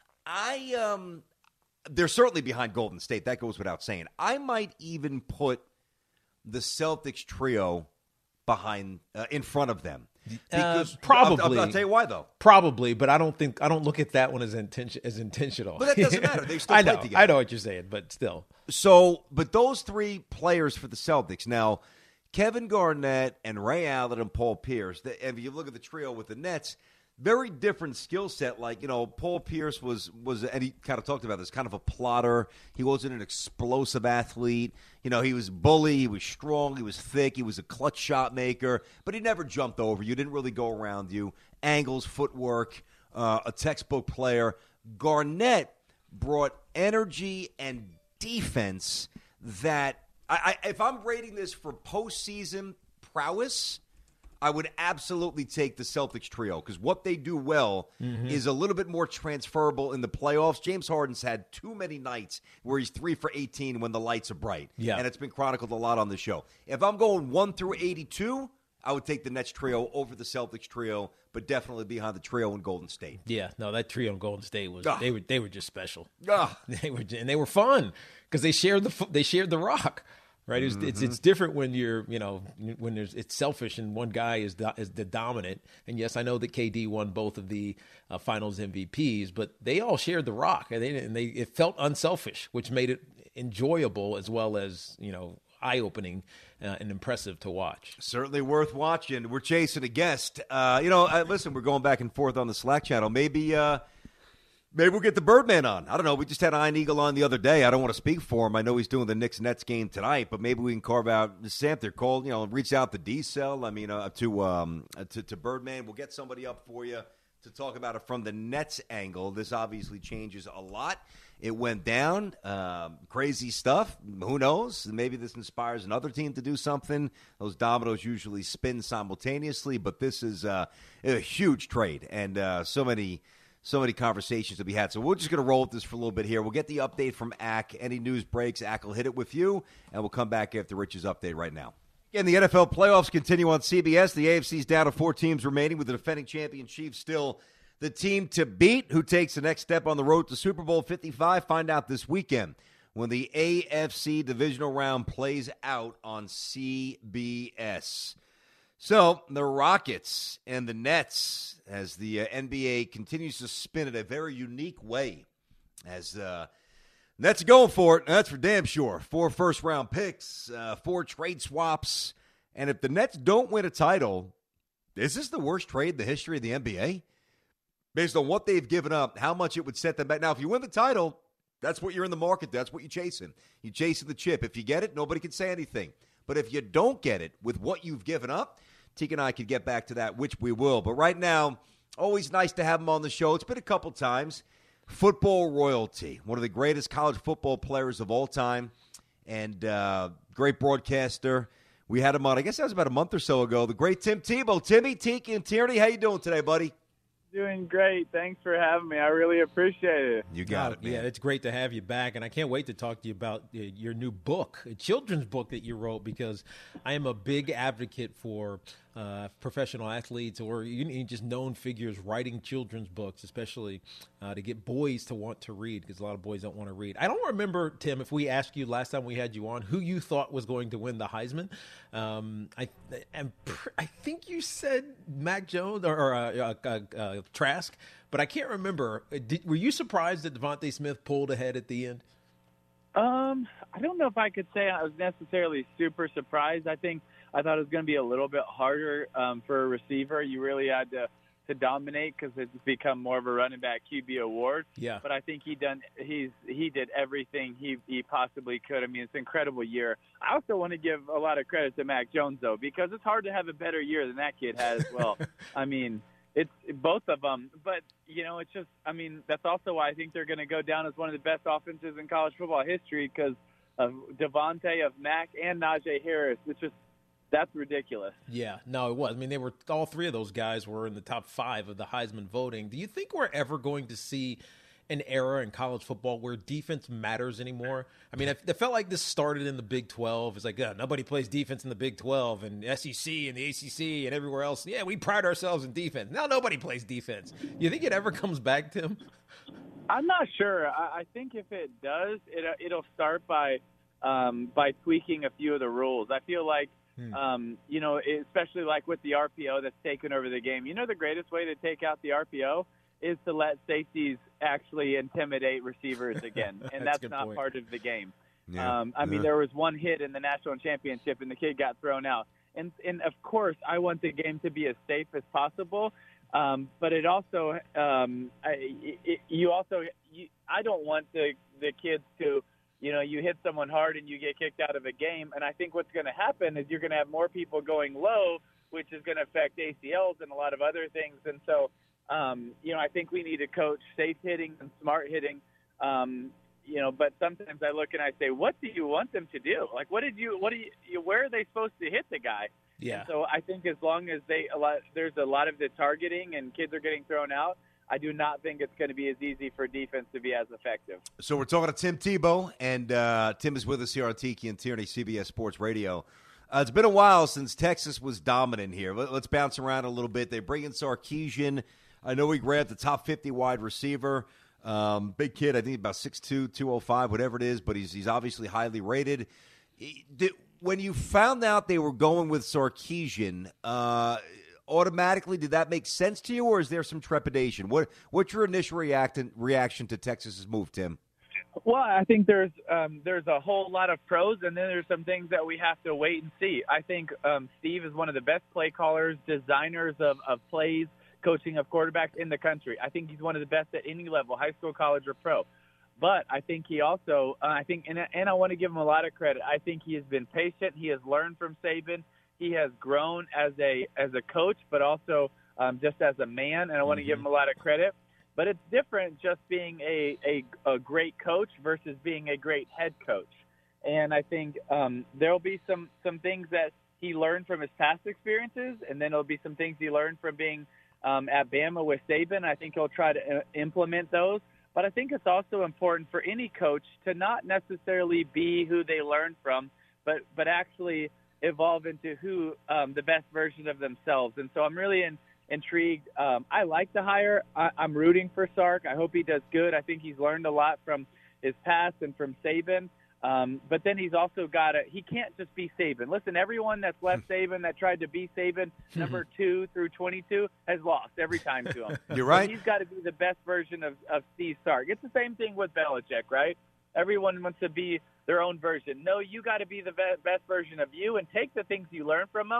Speaker 6: I, um, they're certainly behind Golden State. That goes without saying. I might even put the Celtics trio behind, uh, in front of them. Because,
Speaker 7: uh, probably,
Speaker 6: I'll, I'll, I'll tell you why though.
Speaker 7: Probably, but I don't think I don't look at that one as intention as intentional.
Speaker 6: But that doesn't matter. They still
Speaker 7: I
Speaker 6: play
Speaker 7: know,
Speaker 6: together.
Speaker 7: I know what you're saying, but still.
Speaker 6: So, but those three players for the Celtics now, Kevin Garnett and Ray Allen and Paul Pierce. The, and if you look at the trio with the Nets, very different skill set. Like, you know, Paul Pierce was was, and he kind of talked about this, kind of a plotter. He wasn't an explosive athlete. You know, he was bully. He was strong. He was thick. He was a clutch shot maker, but he never jumped over you. Didn't really go around you. Angles, footwork, uh, a textbook player. Garnett brought energy and defense that I, I if I'm rating this for postseason prowess, I would absolutely take the Celtics trio because what they do well mm-hmm. is a little bit more transferable in the playoffs. James Harden's had too many nights where he's three for eighteen when the lights are bright,
Speaker 7: yeah.
Speaker 6: and it's been chronicled a lot on the show. If I'm going one through eighty-two, I would take the Nets trio over the Celtics trio, but definitely behind the trio in Golden State.
Speaker 7: Yeah, no, that trio in Golden State was
Speaker 6: Ugh.
Speaker 7: they were they were just special.
Speaker 6: Ugh.
Speaker 7: They were and they were fun because they shared the they shared the rock. Right, it's, mm-hmm. it's it's different when you're you know when there's it's selfish and one guy is do, is the dominant. And yes, I know that K D won both of the uh, Finals M V Ps, but they all shared the rock, and they and they it felt unselfish, which made it enjoyable as well as you know eye opening uh, and impressive to watch.
Speaker 6: Certainly worth watching. We're chasing a guest. Uh, you know, uh, listen, we're going back and forth on the Slack channel. Maybe. Uh, Maybe we'll get the Birdman on. I don't know. We just had Ian Eagle on the other day. I don't want to speak for him. I know he's doing the Knicks-Nets game tonight, but maybe we can carve out the Samter call, you know, reach out to D-Cell, I mean, uh, to, um, to to Birdman. We'll get somebody up for you to talk about it from the Nets angle. This obviously changes a lot. It went down. Um, crazy stuff. Who knows? Maybe this inspires another team to do something. Those dominoes usually spin simultaneously, but this is uh, a huge trade and uh, so many – So many conversations to be had. So we're just going to roll with this for a little bit here. We'll get the update from A C. Any news breaks, A C will hit it with you, and we'll come back after Rich's update right now. Again, the N F L playoffs continue on C B S. The A F C's down to four teams remaining with the defending champion Chiefs still the team to beat. Who takes the next step on the road to Super Bowl fifty-five? Find out this weekend when the A F C divisional round plays out on C B S. So, the Rockets and the Nets, as the uh, N B A continues to spin it a very unique way, as uh, Nets are going for it, that's for damn sure. Four first-round picks, uh, four trade swaps, and if the Nets don't win a title, is this the worst trade in the history of the N B A? Based on what they've given up, how much it would set them back. Now, if you win the title, that's what you're in the market. That's what you're chasing. You're chasing the chip. If you get it, nobody can say anything. But if you don't get it with what you've given up, Teague and I could get back to that, which we will. But right now, always nice to have him on the show. It's been a couple times. Football royalty, one of the greatest college football players of all time, and uh, great broadcaster. We had him on, I guess that was about a month or so ago, the great Tim Tebow. Timmy, Teague, and Tierney, how you doing today, buddy?
Speaker 9: Doing great. Thanks for having me. I really appreciate it.
Speaker 6: You got it, man.
Speaker 7: Yeah, it's great to have you back, and I can't wait to talk to you about uh, your new book, a children's book that you wrote, because I am a big advocate for uh, professional athletes or even just known figures writing children's books, especially uh, to get boys to want to read, because a lot of boys don't want to read. I don't remember, Tim, if we asked you last time we had you on, who you thought was going to win the Heisman. Um, I, I'm pr- I think you said Mac Jones or, or uh, uh, uh, Trask, but I can't remember. Did, were you surprised that Devontae Smith pulled ahead at the end?
Speaker 9: Um, I don't know if I could say I was necessarily super surprised. I think I thought it was going to be a little bit harder um, for a receiver. You really had to, to dominate because it's become more of a running back Q B award.
Speaker 7: Yeah.
Speaker 9: But I think he done he's he did everything he he possibly could. I mean, it's an incredible year. I also want to give a lot of credit to Mac Jones though, because it's hard to have a better year than that kid has. Well, I mean. It's both of them, but, you know, it's just, I mean, that's also why I think they're going to go down as one of the best offenses in college football history because of Devontae, of Mac, and Najee Harris. It's just, that's ridiculous.
Speaker 7: Yeah, no, it was. I mean, they were, all three of those guys were in the top five of the Heisman voting. Do you think we're ever going to see an era in college football where defense matters anymore? I mean, it felt like this started in the Big twelve. It's like, yeah, nobody plays defense in the Big twelve and S E C and the A C C and everywhere else. Yeah, we pride ourselves in defense. Now nobody plays defense. You think it ever comes back, Tim?
Speaker 9: I'm not sure. I, I think if it does, it, it'll start by um, by tweaking a few of the rules. I feel like, hmm. um, you know, especially like with the R P O that's taken over the game. You know, the greatest way to take out the R P O is to let safeties actually intimidate receivers again, and that's, that's not point. part of the game. Yeah. Um, I mean, yeah. there was one hit in the national championship, and the kid got thrown out. And, and of course, I want the game to be as safe as possible, um, but it also, um, I, it, you also, you, I don't want the the kids to, you know, you hit someone hard and you get kicked out of a game, and I think what's going to happen is you're going to have more people going low, which is going to affect A C Ls and a lot of other things, and so. Um, you know, I think we need to coach safe hitting and smart hitting, um, you know, but sometimes I look and I say, what do you want them to do? Like, what did you, what do you, where are they supposed to hit the guy?
Speaker 7: Yeah.
Speaker 9: And so I think as long as they, a lot, there's a lot of the targeting and kids are getting thrown out, I do not think it's going to be as easy for defense to be as effective.
Speaker 6: So we're talking to Tim Tebow, and uh, Tim is with us here on Tiki and Tierney, C B S Sports Radio. Uh, it's been a while since Texas was dominant here. Let, let's bounce around a little bit. They bring in Sarkisian. I know he grabbed the top fifty wide receiver. Um, big kid, I think about six two, two oh five, whatever it is, but he's he's obviously highly rated. He, did, when you found out they were going with Sarkisian, uh, automatically did that make sense to you, or is there some trepidation? What What's your initial react, reaction to Texas's move, Tim?
Speaker 9: Well, I think there's um, there's a whole lot of pros, and then there's some things that we have to wait and see. I think um, Steve is one of the best play callers, designers of, of plays, coaching of quarterbacks in the country. I think he's one of the best at any level, high school, college, or pro. But I think he also, uh, I think, and, and I want to give him a lot of credit. I think he has been patient. He has learned from Saban. He has grown as a as a coach, but also um, just as a man, and I want to mm-hmm. give him a lot of credit. But it's different just being a, a, a great coach versus being a great head coach. And I think um, there will be some, some things that he learned from his past experiences, and then there'll be some things he learned from being Um, at Bama with Saban. I think he'll try to uh, implement those. But I think it's also important for any coach to not necessarily be who they learn from, but but actually evolve into who um, the best version of themselves. And so I'm really in, intrigued. Um, I like the hire. I, I'm rooting for Sark. I hope he does good. I think he's learned a lot from his past and from Saban. Um, but then he's also got to – he can't just be Saban. Listen, everyone that's left Saban that tried to be Saban, number two through twenty-two, has lost every time to him.
Speaker 6: You're right.
Speaker 9: So he's got to be the best version of, of Steve Sark. It's the same thing with Belichick, right? Everyone wants to be their own version. No, you got to be the be- best version of you and take the things you learn from them,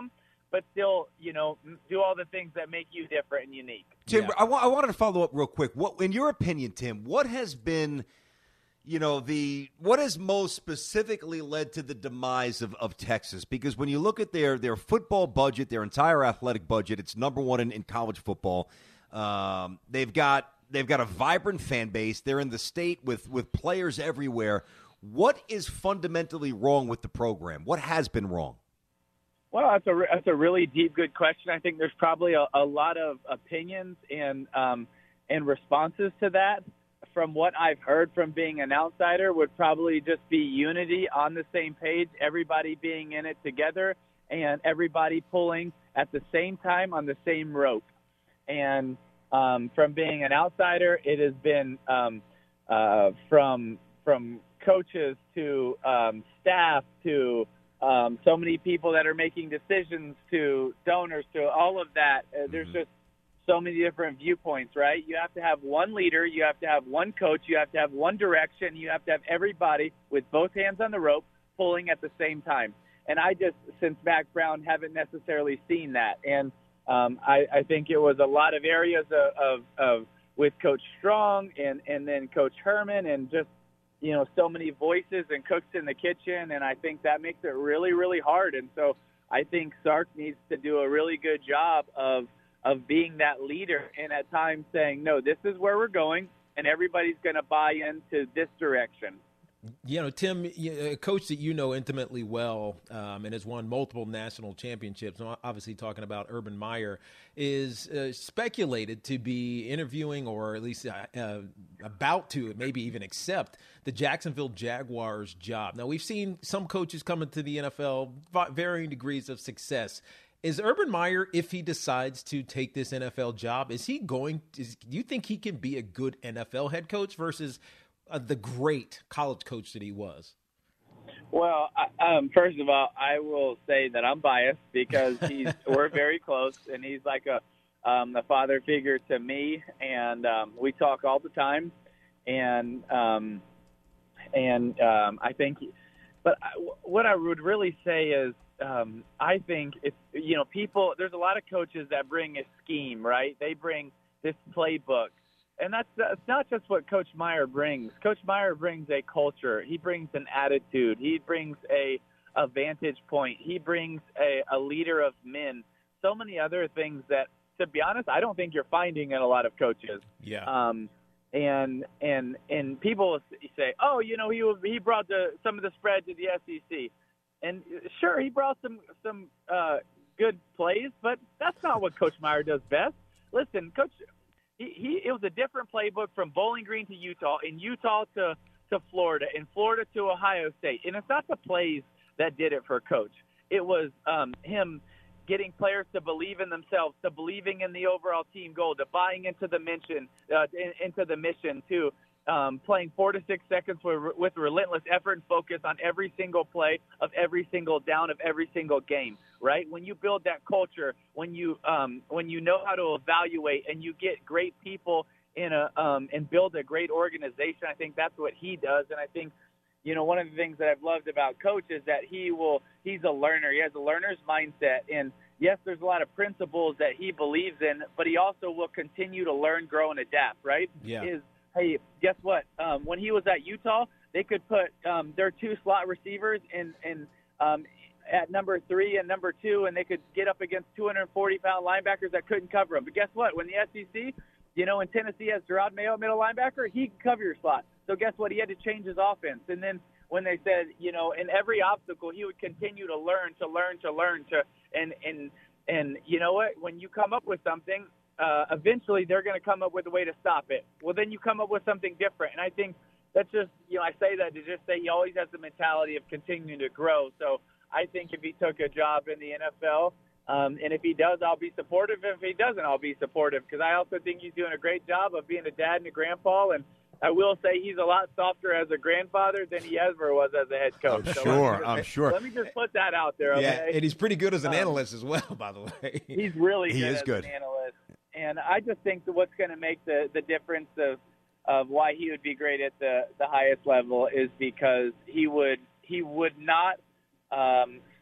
Speaker 9: but still, you know, do all the things that make you different and unique.
Speaker 6: Tim,
Speaker 7: Yeah.
Speaker 6: I, wa- I wanted to follow up real quick. What, in your opinion, Tim, what has been, you know, the what has most specifically led to the demise of, of Texas? Because when you look at their their football budget, their entire athletic budget, it's number one in, in college football. Um, they've got they've got a vibrant fan base. They're in the state with with players everywhere. What is fundamentally wrong with the program? What has been wrong?
Speaker 9: Well, that's a re- that's a really deep, good question. I think there's probably a, a lot of opinions and um, and responses to that. From what I've heard from being an outsider, would probably just be unity, on the same page, everybody being in it together, and everybody pulling at the same time on the same rope. And um, from being an outsider, it has been um, uh, from from coaches to um, staff to Um, so many people that are making decisions, to donors, to all of that. Uh, there's just so many different viewpoints, right? You have to have one leader. You have to have one coach. You have to have one direction. You have to have everybody with both hands on the rope pulling at the same time. And I just, since Mac Brown, haven't necessarily seen that. And um, I, I think it was a lot of areas of, of, of with Coach Strong and, and then Coach Herman, and just, you know, so many voices and cooks in the kitchen, and I think that makes it really, really hard. And so I think Sark needs to do a really good job of of being that leader, and at times saying, no, this is where we're going, and everybody's going to buy into this direction.
Speaker 7: You know, Tim, a coach that you know intimately well um, and has won multiple national championships, obviously talking about Urban Meyer, is uh, speculated to be interviewing, or at least uh, uh, about to maybe even accept, the Jacksonville Jaguars job. Now, we've seen some coaches come into the N F L, varying degrees of success. Is Urban Meyer, if he decides to take this N F L job, is he going – do you think he can be a good N F L head coach versus – Uh, the great college coach that he was?
Speaker 9: Well, I, um, first of all, I will say that I'm biased because he's we're very close, and he's like a um, a father figure to me, and um, we talk all the time, and um, and um, I think, but I, what I would really say is, um, I think it's, you know, people. There's a lot of coaches that bring a scheme, right? They bring this playbook. And that's, that's not just what Coach Meyer brings. Coach Meyer brings a culture. He brings an attitude. He brings a, a vantage point. He brings a, a leader of men. So many other things that, to be honest, I don't think you're finding in a lot of coaches.
Speaker 7: Yeah.
Speaker 9: Um, and and and people say, oh, you know, he he brought the some of the spread to the S E C, and sure, he brought some some uh, good plays, but that's not what Coach Meyer does best. Listen, Coach. He, he it was a different playbook from Bowling Green to Utah, in Utah to, to Florida, in Florida to Ohio State. And it's not the plays that did it for Coach. It was um, him getting players to believe in themselves, to believing in the overall team goal, to buying into the mission, uh, in, into the mission, to um, playing four to six seconds with, with relentless effort and focus on every single play of every single down of every single game. Right? When you build that culture, when you um, when you know how to evaluate and you get great people in a um, and build a great organization, I think that's what he does. And I think, you know, one of the things that I've loved about Coach is that he will he's a learner. He has a learner's mindset. And yes, there's a lot of principles that he believes in, but he also will continue to learn, grow, and adapt. Right?
Speaker 7: Yeah.
Speaker 9: Is hey, guess what? Um, when he was at Utah, they could put um, their two slot receivers in in um, at number three and number two, and they could get up against two hundred forty pound linebackers that couldn't cover them. But guess what? When the S E C, you know, in Tennessee has Gerard Mayo, middle linebacker, he can cover your slot. So guess what? He had to change his offense. And then when they said, you know, in every obstacle, he would continue to learn, to learn, to learn, to and and and you know what? When you come up with something, uh, eventually they're going to come up with a way to stop it. Well, then you come up with something different. And I think that's just, you know, I say that to just say he always has the mentality of continuing to grow. So I think if he took a job in the N F L, um, and if he does, I'll be supportive. If he doesn't, I'll be supportive, because I also think he's doing a great job of being a dad and a grandpa. And I will say he's a lot softer as a grandfather than he ever was as a head coach.
Speaker 6: I'm
Speaker 9: so
Speaker 6: sure.
Speaker 9: just,
Speaker 6: I'm sure.
Speaker 9: Let me just put that out there. Okay?
Speaker 7: Yeah, and he's pretty good as an
Speaker 9: Um,
Speaker 7: analyst as well, by the way.
Speaker 9: He's really
Speaker 6: He
Speaker 9: good
Speaker 6: is
Speaker 9: as
Speaker 6: good.
Speaker 9: an analyst. And I just think that what's going to make the, the difference of of why he would be great at the, the highest level is because he would he would not um,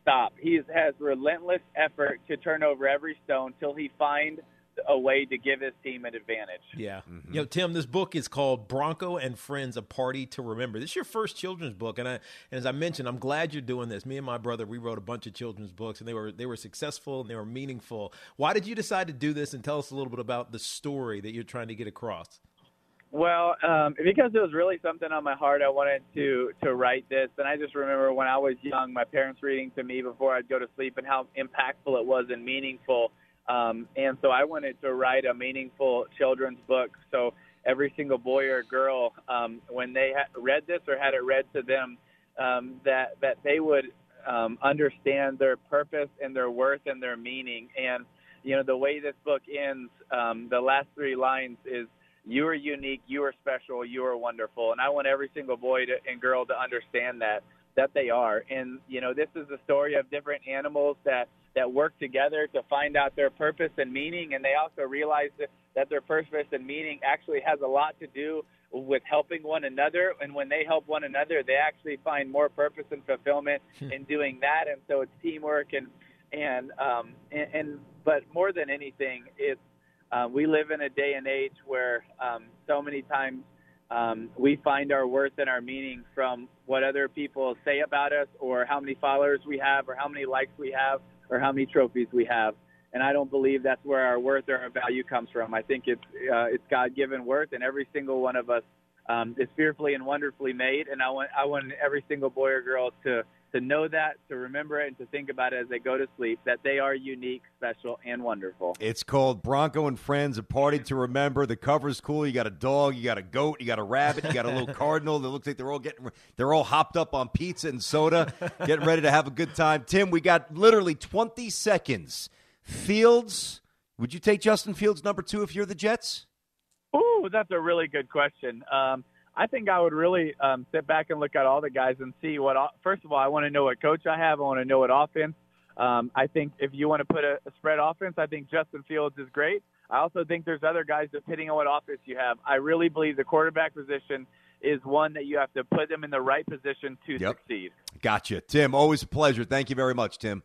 Speaker 9: stop. He has relentless effort to turn over every stone till he finds a way to give his team an advantage.
Speaker 7: Yeah. Mm-hmm. You know, Tim, this book is called Bronco and Friends, A Party to Remember. This is your first children's book. And, I, and as I mentioned, I'm glad you're doing this. Me and my brother, we wrote a bunch of children's books, and they were they were successful and they were meaningful. Why did you decide to do this, and tell us a little bit about the story that you're trying to get across?
Speaker 9: Well, um, because it was really something on my heart, I wanted to, to write this. And I just remember when I was young, my parents reading to me before I'd go to sleep and how impactful it was and meaningful. Um, and so I wanted to write a meaningful children's book. So every single boy or girl, um, when they ha- read this or had it read to them, um, that, that they would um, understand their purpose and their worth and their meaning. And, you know, the way this book ends, um, the last three lines is, you are unique, you are special, you are wonderful. And I want every single boy to, and girl to understand that, that they are. And, you know, this is the story of different animals that, that work together to find out their purpose and meaning. And they also realize that, that their purpose and meaning actually has a lot to do with helping one another. And when they help one another, they actually find more purpose and fulfillment in doing that. And so it's teamwork. And, and, um, and, and but more than anything, it's, Uh, we live in a day and age where um, so many times um, we find our worth and our meaning from what other people say about us, or how many followers we have, or how many likes we have, or how many trophies we have. And I don't believe that's where our worth or our value comes from. I think it's uh, it's God-given worth, and every single one of us um, is fearfully and wonderfully made. And I want I want every single boy or girl to to know that, to remember it, and to think about it as they go to sleep, that they are unique, special, and wonderful.
Speaker 6: It's called Bronco and Friends, A Party to Remember. The cover's cool. You got a dog, you got a goat, you got a rabbit, you got a little cardinal that looks like they're all getting, they're all hopped up on pizza and soda, getting ready to have a good time. Tim, we got literally twenty seconds. Fields, would you take Justin Fields number two if you're the Jets?
Speaker 9: Ooh, that's a really good question. Um, I think I would really um, sit back and look at all the guys and see what – first of all, I want to know what coach I have. I want to know what offense. Um, I think if you want to put a, a spread offense, I think Justin Fields is great. I also think there's other guys depending on what offense you have. I really believe the quarterback position is one that you have to put them in the right position to
Speaker 6: yep.
Speaker 9: succeed.
Speaker 6: Gotcha. Tim, always a pleasure. Thank you very much, Tim.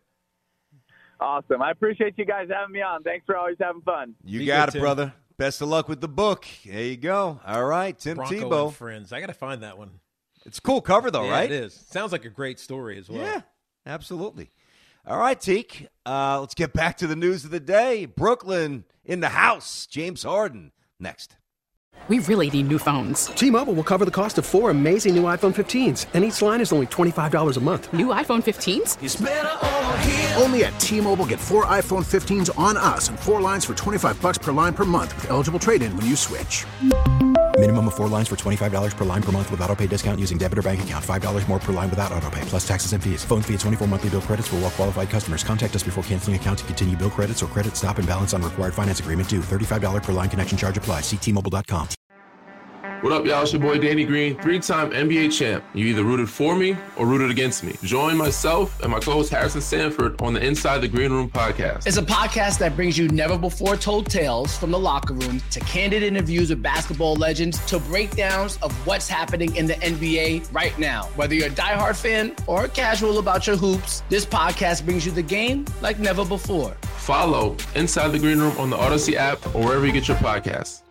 Speaker 9: Awesome. I appreciate you guys having me on. Thanks for always having fun.
Speaker 6: You
Speaker 7: Be
Speaker 6: got
Speaker 7: good,
Speaker 6: it,
Speaker 7: Tim.
Speaker 6: brother. Best of luck with the book. There you go. All right, Tim
Speaker 7: Bronco
Speaker 6: Tebow.
Speaker 7: and Friends. I got to find that one.
Speaker 6: It's a cool cover, though,
Speaker 7: yeah,
Speaker 6: right?
Speaker 7: It is. Sounds like a great story as well.
Speaker 6: Yeah, absolutely. All right, Teak. Uh, let's get back to the news of the day. Brooklyn in the house. James Harden next.
Speaker 2: We really need new phones.
Speaker 3: T-Mobile will cover the cost of four amazing new iPhone fifteens, and each line is only twenty-five dollars a month.
Speaker 2: New iPhone fifteens?
Speaker 4: It's better over here. Only at T-Mobile, get four iPhone fifteens on us and four lines for twenty-five bucks per line per month with eligible trade-in when you switch.
Speaker 5: Minimum of four lines for twenty-five dollars per line per month with autopay discount using debit or bank account. five dollars more per line without autopay, plus taxes and fees. Phone fee at twenty-four monthly bill credits for well-qualified customers. Contact us before canceling account to continue bill credits or credit stop and balance on required finance agreement due. thirty-five dollars per line connection charge applies. See T Mobile dot com.
Speaker 10: What up, y'all? It's your boy Danny Green, three-time N B A champ. You either rooted for me or rooted against me. Join myself and my co-host Harrison Sanford on the Inside the Green Room podcast.
Speaker 11: It's a podcast that brings you never-before-told tales from the locker room to candid interviews with basketball legends to breakdowns of what's happening in the N B A right now. Whether you're a diehard fan or casual about your hoops, this podcast brings you the game like never before.
Speaker 10: Follow Inside the Green Room on the Odyssey app or wherever you get your podcasts.